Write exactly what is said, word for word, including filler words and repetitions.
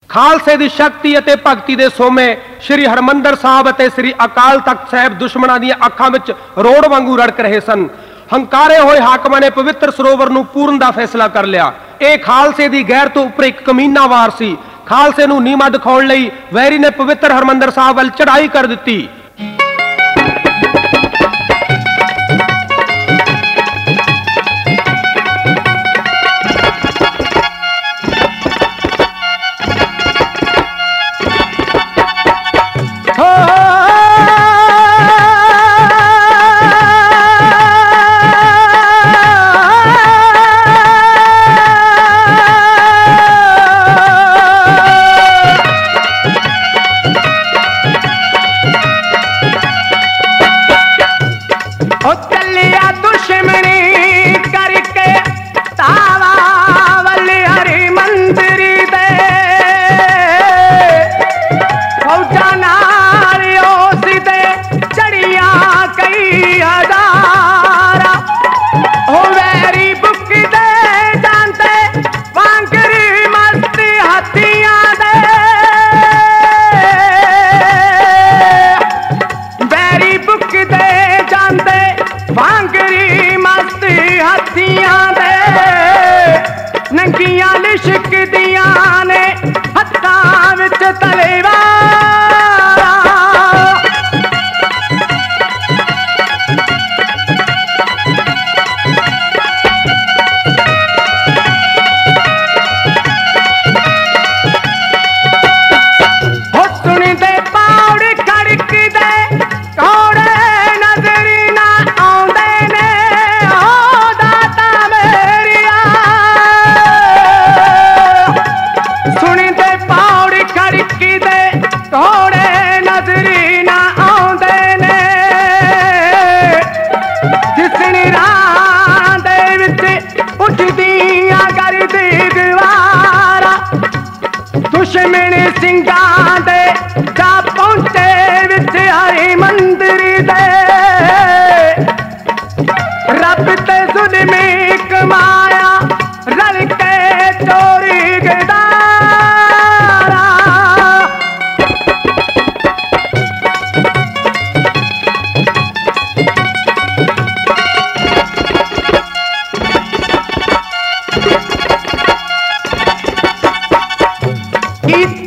खालसे दी शक्ति अते भगती दे सोमे श्री हरमंदर साहब अते श्री अकाल तख्त साहब दुश्मनां दी अखां विच रोड़ वांगू रड़क रहे सन। हंकारे होए हाकमां ने पवित्र सरोवर नूं पूर्ण दा फैसला कर लिया। यह खालसे दी गैर तो उपर एक कमीना वार सी। खालसे नूं नीमा दिखाउण लई वैरी ने पवित्र हरमंदर साहब वल चढ़ाई कर दित्ती। He's